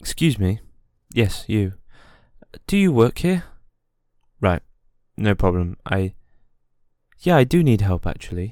Excuse me. Yes, you. Do you work here? Right. No problem. Yeah, I do need help actually.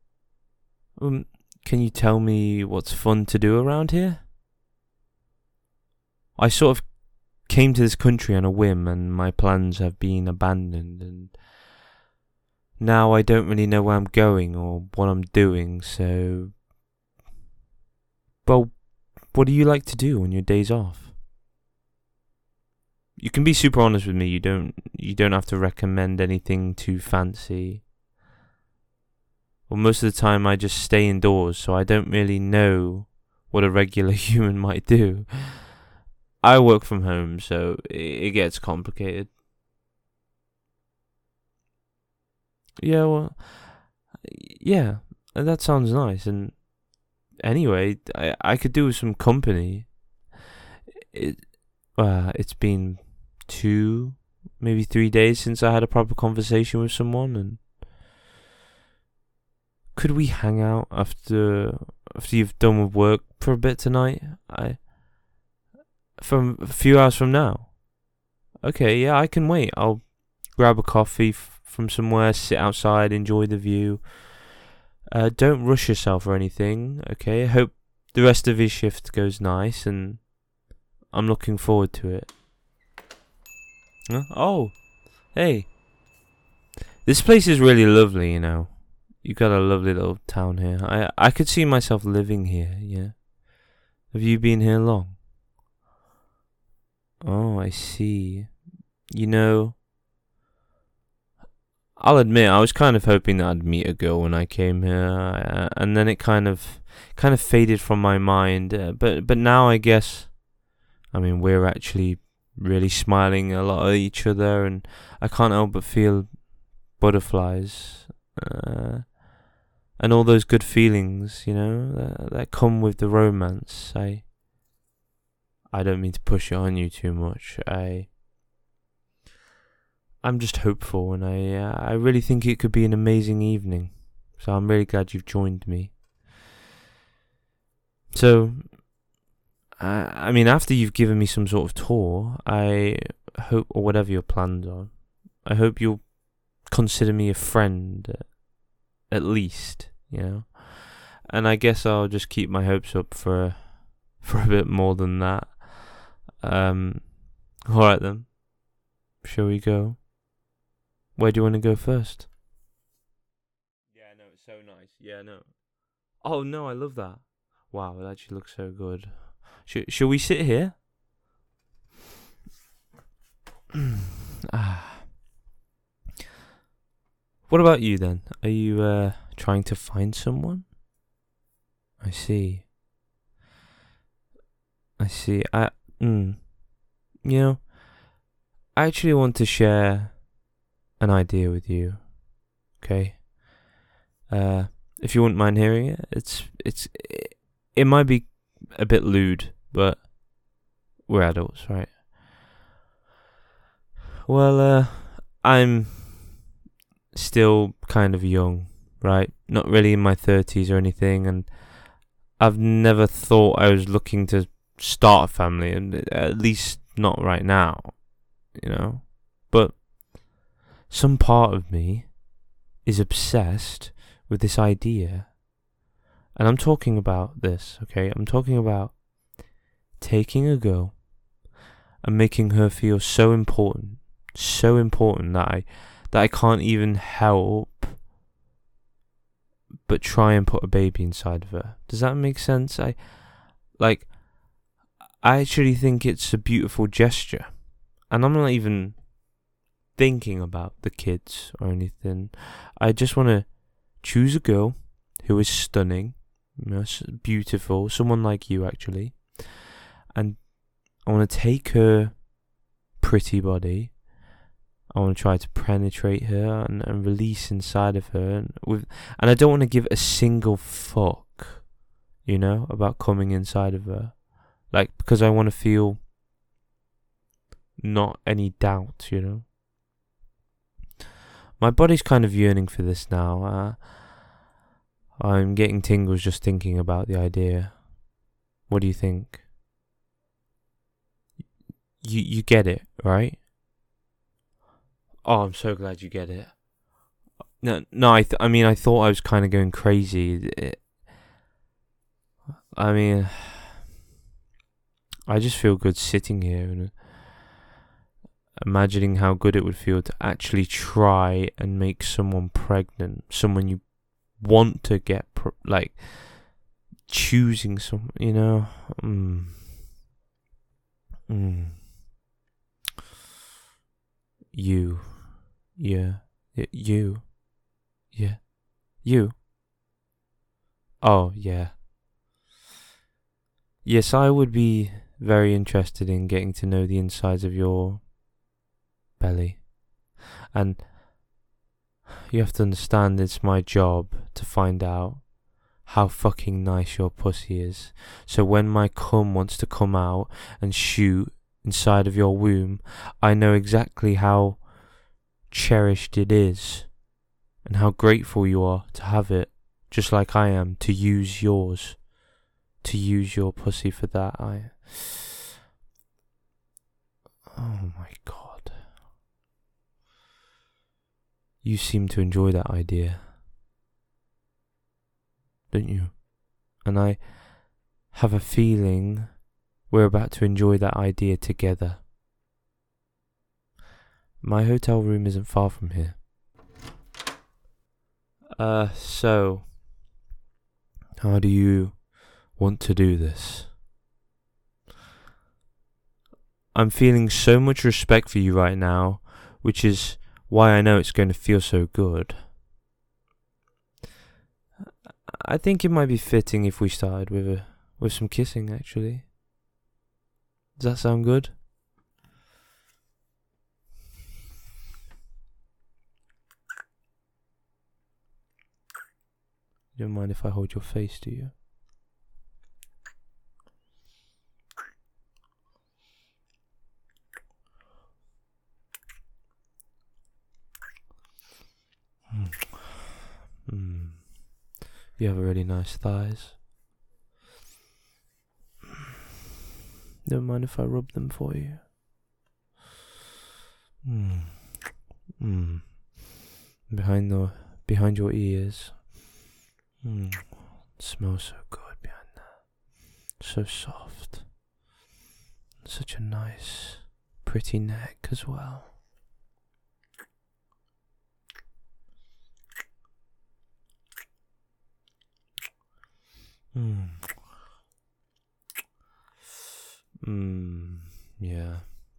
Can you tell me what's fun to do around here? I sort of came to this country on a whim and my plans have been abandoned and now I don't really know where I'm going or what I'm doing, so... Well, what do you like to do on your days off? You can be super honest with me, you don't have to recommend anything too fancy. Well, most of the time I just stay indoors, so I don't really know what a regular human might do. I work from home, so it gets complicated. Yeah, well, yeah, that sounds nice. And anyway, I could do with some company. It's been 2, maybe 3 days since I had a proper conversation with someone, and could we hang out after you've done with work for a bit tonight? From a few hours from now. Okay, yeah, I can wait. I'll grab a coffee from somewhere, sit outside, enjoy the view. Don't rush yourself or anything, okay? I hope the rest of your shift goes nice, and I'm looking forward to it. Huh? Oh, hey. This place is really lovely, you know. You got a lovely little town here. I could see myself living here, yeah. Have you been here long? Oh, I see. You know, I'll admit I was kind of hoping that I'd meet a girl when I came here, and then it kind of faded from my mind. But now I guess, I mean, we're actually really smiling a lot at each other, and I can't help but feel butterflies, and all those good feelings, you know, that come with the romance. I don't mean to push it on you too much. I'm just hopeful, and I really think it could be an amazing evening. So I'm really glad you've joined me. So, I mean, after you've given me some sort of tour, I hope, or whatever your plans are, I hope you'll consider me a friend, at least, you know. And I guess I'll just keep my hopes up for a bit more than that. Alright then. Shall we go? Where do you want to go first? Yeah, no, it's so nice. Yeah, no. Oh, no, I love that. Wow, it actually looks so good. Shall we sit here? What about you then? Are you trying to find someone? I see. You know, I actually want to share an idea with you. Okay? If you wouldn't mind hearing it, it might be a bit lewd, but we're adults, right? Well, I'm still kind of young, right? Not really in my 30s or anything, and I've never thought I was looking to start a family, and at least not right now, you know? But some part of me is obsessed with this idea. And I'm talking about this, okay? I'm talking about taking a girl and making her feel so important that I can't even help but try and put a baby inside of her. Does that make sense? I actually think it's a beautiful gesture. And I'm not even thinking about the kids or anything. I just want to choose a girl who is stunning, you know, beautiful, someone like you actually. And I want to take her pretty body. I want to try to penetrate her and release inside of her. And I don't want to give a single fuck, you know, about coming inside of her. Like, because I want to feel not any doubt, you know. My body's kind of yearning for this now. I'm getting tingles just thinking about the idea. What do you think? you get it, right? Oh, I'm so glad you get it. No, I mean, I thought I was kind of going crazy. I mean, I just feel good sitting here and imagining how good it would feel to actually try and make someone pregnant, someone you want to get, like, choosing someone, you know? You. Yeah. You. Yeah. You. Oh, yeah. Yes, I would be very interested in getting to know the insides of your belly. And you have to understand it's my job to find out how fucking nice your pussy is. So when my cum wants to come out and shoot inside of your womb, I know exactly how cherished it is and how grateful you are to have it, just like I am to use yours, to use your pussy for that. Oh my god. You seem to enjoy that idea, don't you? And I have a feeling we're about to enjoy that idea together. My hotel room isn't far from here. So, how do you want to do this? I'm feeling so much respect for you right now, which is why I know it's going to feel so good. I think it might be fitting if we started with some kissing, actually. Does that sound good? You don't mind if I hold your face, do you? You have really nice thighs. Don't mind if I rub them for you. Behind your ears. Smells so good behind that. So soft. Such a nice, pretty neck as well. Yeah.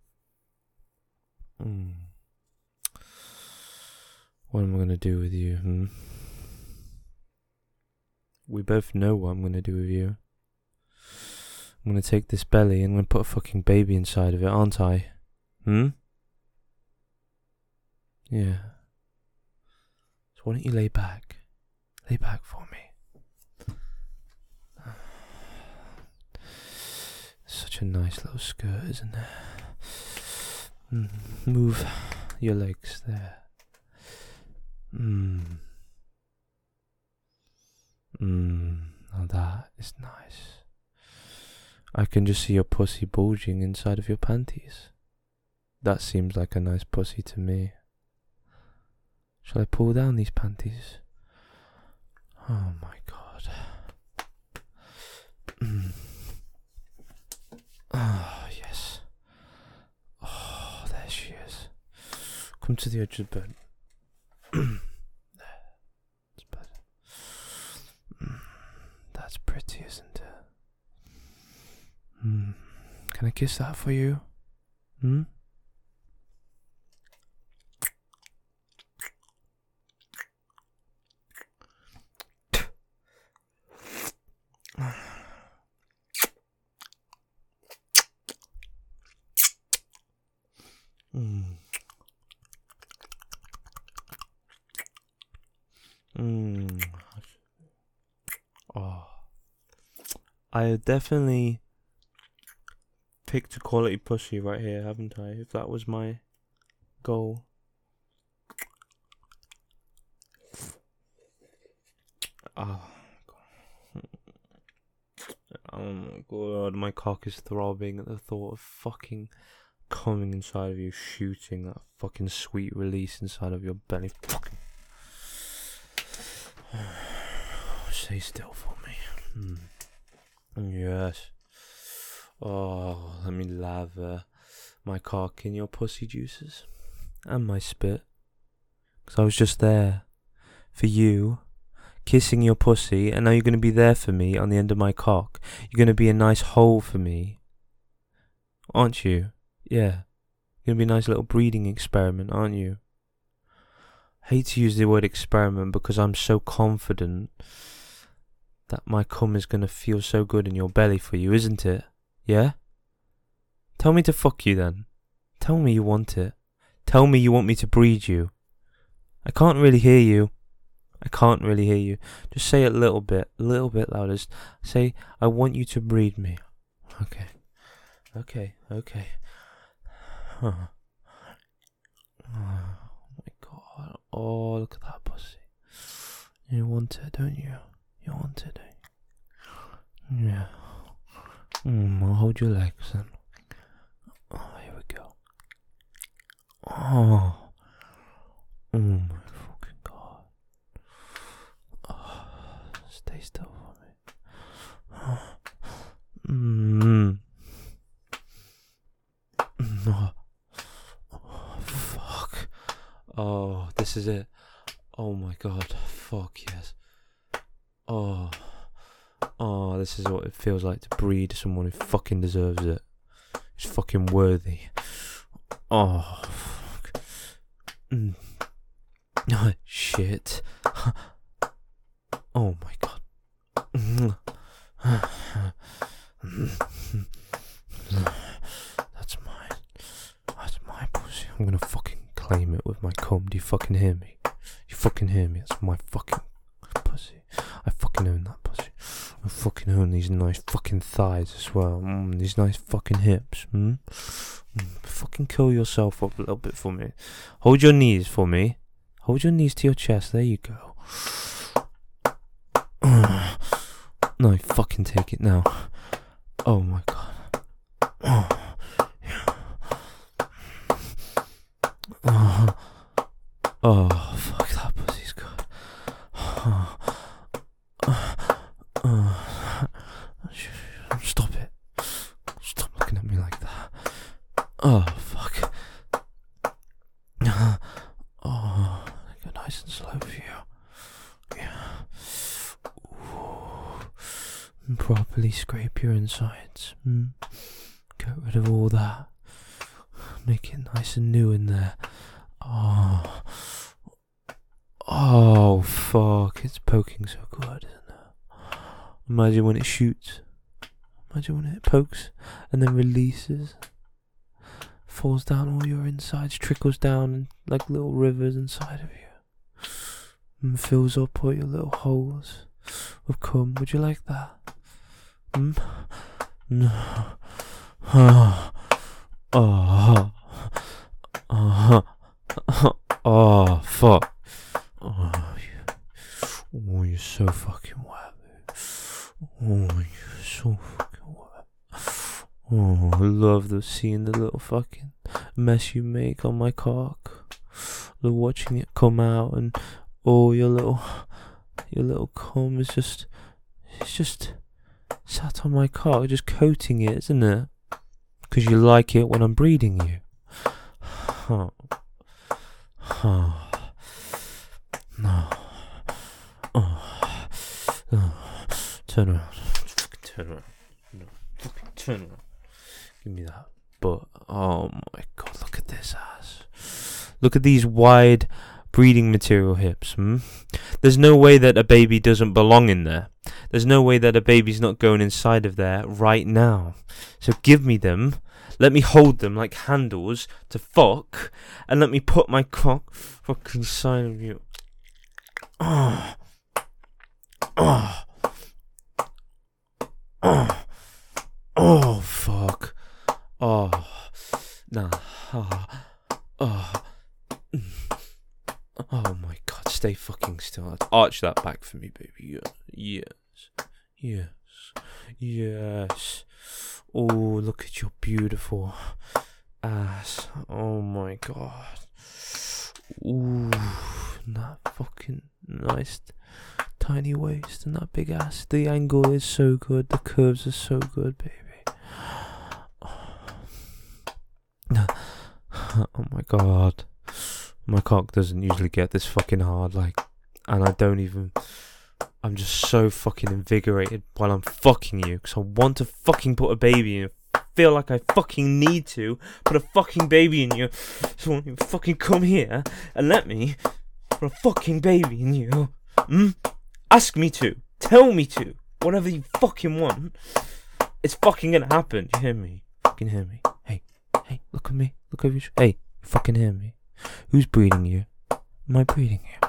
What am I gonna do with you, We both know what I'm gonna do with you. I'm gonna take this belly and I'm gonna put a fucking baby inside of it, aren't I? Yeah. So why don't you lay back? Lay back for me. Such a nice little skirt, isn't it? Move your legs there. Now that is nice. I can just see your pussy bulging inside of your panties. That seems like a nice pussy to me. Shall I pull down these panties? Oh my god. Oh, yes. Oh, there she is. Come to the edge of the bed. There. It's better. That's pretty, isn't it? Can I kiss that for you? Oh, I definitely picked a quality pussy right here, haven't I? If that was my goal. Oh my god, my cock is throbbing at the thought of fucking coming inside of you, shooting that fucking sweet release inside of your belly. Fucking. Stay still for me. Yes. Oh, let me lather my cock in your pussy juices and my spit. 'Cause I was just there for you, kissing your pussy, and now you're going to be there for me on the end of my cock. You're going to be a nice hole for me, aren't you? Yeah. You're going to be a nice little breeding experiment, aren't you? I hate to use the word experiment because I'm so confident that my cum is going to feel so good in your belly for you, isn't it? Yeah? Tell me to fuck you then. Tell me you want it. Tell me you want me to breed you. I can't really hear you. I can't really hear you. Just say it a little bit louder. Just say, I want you to breed me. Okay. Huh. Oh my god. Oh, look at that pussy. You want it, don't you? You want it, don't you? Yeah. I'll hold your legs then. Oh, here we go. Oh my fucking god. Oh, stay still for me. Oh, fuck. Oh, this is it. Oh my god. Fuck yes. Oh, this is what it feels like to breed someone who fucking deserves it. Who's fucking worthy. Oh, fuck. Oh, shit. Oh my god. That's mine. That's my pussy. I'm gonna fucking claim it with my cum. Do you fucking hear me? You fucking hear me? It's my fucking pussy. I fucking own that pussy. I fucking own these nice fucking thighs as well. These nice fucking hips. Fucking curl yourself up a little bit for me. Hold your knees for me. Hold your knees to your chest. There you go. No, fucking take it now. Oh my god. Oh, fuck, that pussy's good. Stop it. Stop looking at me like that. Oh, fuck. Oh, go nice and slow for you. Yeah. Ooh. Properly scrape your insides. Get rid of all that. Make it nice and new in there. Oh, fuck. It's poking so good, isn't it? Imagine when it shoots. Imagine when it pokes and then releases. Falls down all your insides, trickles down like little rivers inside of you. And fills up all your little holes with cum. Would you like that? No. Oh, fuck. You're so fucking wet, dude. You're so fucking wet. I love seeing the little fucking mess you make on my cock. Watching it come out and your little cum is just, it's just sat on my cock, just coating it, isn't it? Because you like it when I'm breeding you. No. Turn around. Fucking turn around. No. Fucking turn around. Give me that butt. Oh my god, look at this ass. Look at these wide breeding material hips. There's no way that a baby doesn't belong in there. There's no way that a baby's not going inside of there right now. So give me them. Let me hold them like handles to fuck. And let me put my cock fucking inside of you. Oh, fuck. Oh, nah. Oh my god, stay fucking still. Arch that back for me, baby. Yes. Oh, look at your beautiful ass. Oh my god. Ooh, that fucking nice tiny waist and that big ass. The angle is so good. The curves are so good, baby. Oh my god. My cock doesn't usually get this fucking hard, like, and I'm just so fucking invigorated while I'm fucking you, because I want to fucking put a baby in you. I feel like I fucking need to put a fucking baby in you. So won't you fucking come here and let me put a fucking baby in you? Ask me to. Tell me to. Whatever you fucking want. It's fucking gonna happen. You hear me? Fucking hear me. Hey, look at me. Look over your Hey, you fucking hear me? Who's breeding you? Am I breeding you?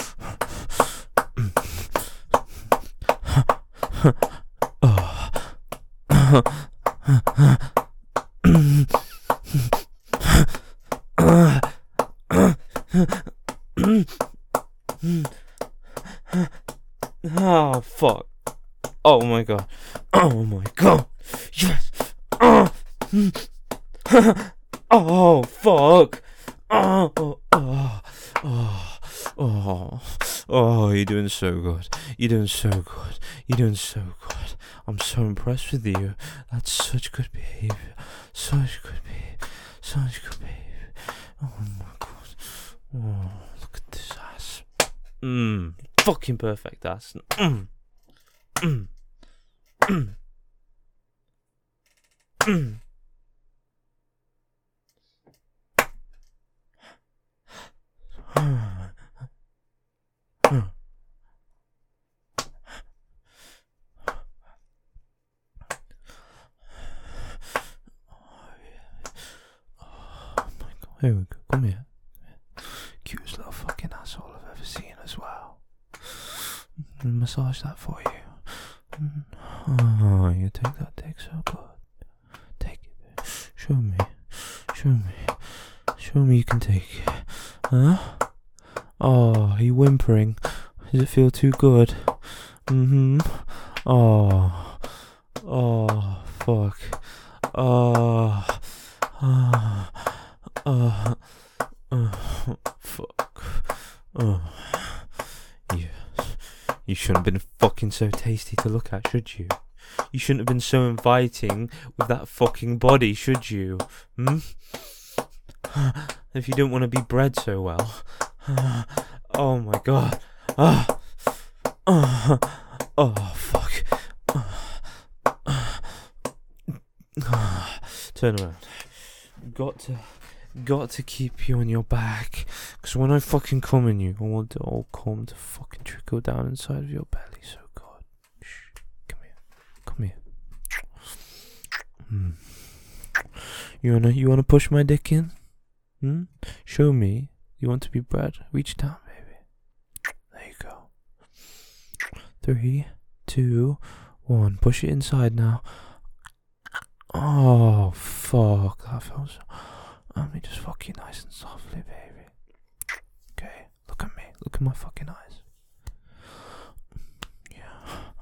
Oh, fuck. Oh my god. Oh my god. Yes. Oh, fuck. Oh, you're doing so good. You're doing so good. You're doing so good. I'm so impressed with you. That's such good behavior. Such good behavior. Such good behavior. Oh my god. Oh, look at this ass. Fucking perfect ass. Here we go. Come here. Cutest little fucking asshole I've ever seen as well. Massage that for you. Oh, you take that dick so good. Take it. Show me. Show me. Show me you can take it. Huh? Oh, are you whimpering? Does it feel too good? Oh. Oh, fuck. Oh. Fuck. Oh. Yes. You shouldn't have been fucking so tasty to look at, should you? You shouldn't have been so inviting with that fucking body, should you? If you don't want to be bred so well. Oh my god. Oh, fuck. Turn around. Got to keep you on your back, because when I fucking come in you, I want the old cum to fucking trickle down inside of your belly. So God, shh, come here. You wanna push my dick in? Show me. You want to be bred? Reach down, baby. There you go. 3, 2, 1. Push it inside now. Oh fuck, that feels. Let me just fuck you nice and softly, baby. Okay, look at me. Look at my fucking eyes. Yeah.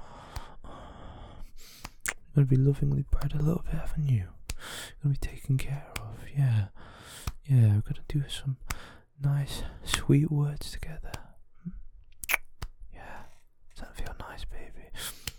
You're gonna be lovingly bred a little bit, haven't you? You're gonna be taken care of. Yeah. Yeah, we're gonna do some nice, sweet words together. Yeah. Does that feel nice, baby?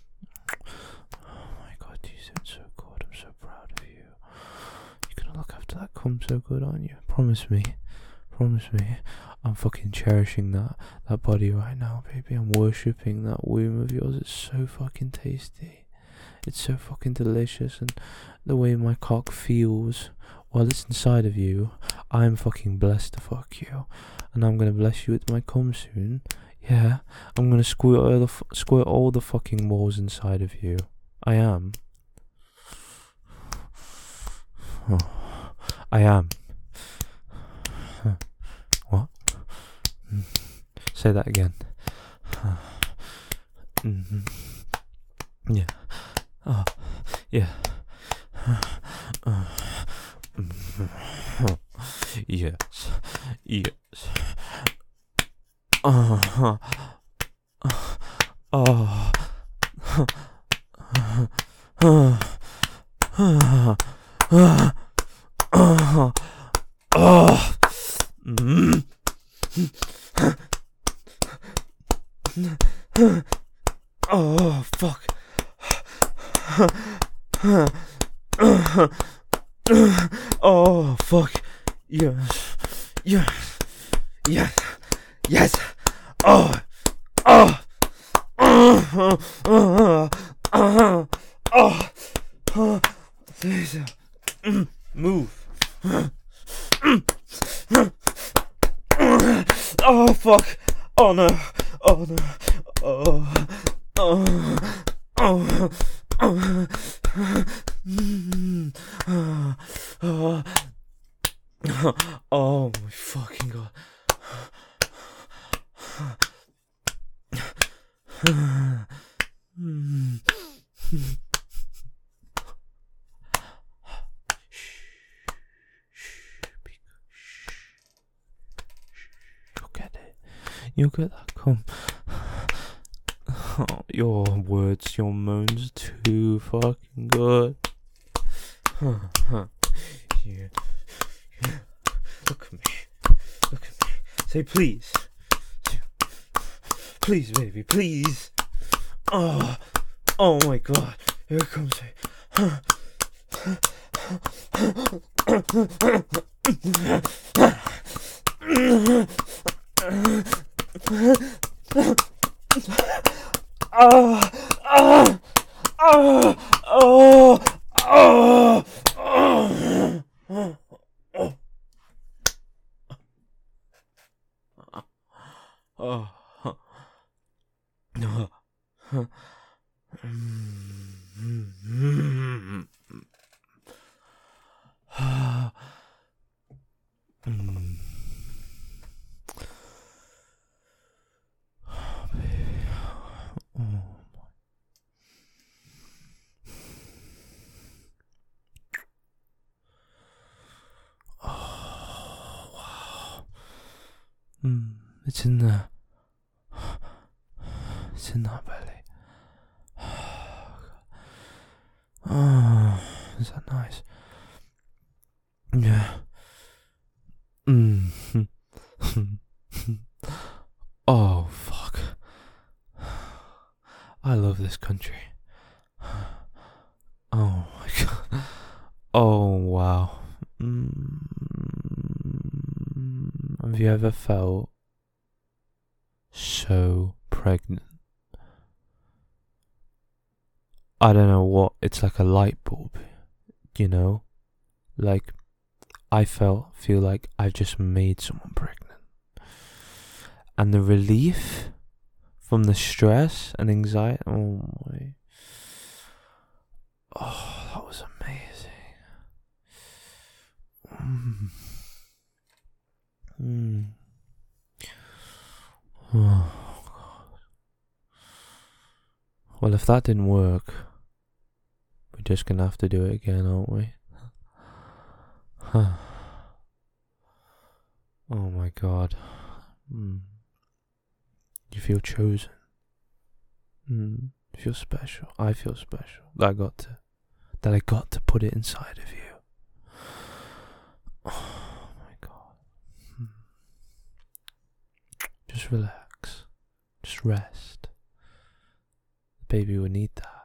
Oh my god, you're doing so good. I'm so proud of you. You're gonna look after that cum so good, aren't you? Promise me. I'm fucking cherishing that body right now, baby. I'm worshipping that womb of yours. It's so fucking tasty. It's so fucking delicious, and the way my cock feels while it's inside of you, I'm fucking blessed to fuck you, and I'm gonna bless you with my cum soon. Yeah, I'm gonna squirt all the fucking walls inside of you. I am. Oh, I am. What? Say that again. Yeah. Oh, yeah. Yes. Oh. Oh. Oh. Oh, fuck. Oh, fuck. Yes. Yes. Yes. Yes. Oh. Oh. Oh. Oh. Oh. Oh. Oh. Move. Oh, fuck. Oh, no. Oh, no. Oh. Oh. Oh. Oh. Oh. Oh my fucking god. You'll get it. You'll get that come. Oh, your words, your moans too fucking good. Yeah. Look at me. Look at me. Say please. Please, baby, please. Oh, oh my god. Here it comes. Oh, oh, oh, oh, oh, oh, oh. Oh. It's in there. It's in that belly. Oh, is that nice? Yeah. Oh, fuck. I love this country. Oh my god. Oh, wow. Have you ever felt so pregnant? I don't know what, it's like a light bulb, you know? Like, I feel like I've just made someone pregnant. And the relief from the stress and anxiety, oh my. Oh, that was amazing. Oh, God. Well, if that didn't work, we're just gonna have to do it again, aren't we? Oh my god. You feel chosen. You feel special. I feel special. That I got to put it inside of you. Oh my god. Just relax. Just rest. The baby will need that.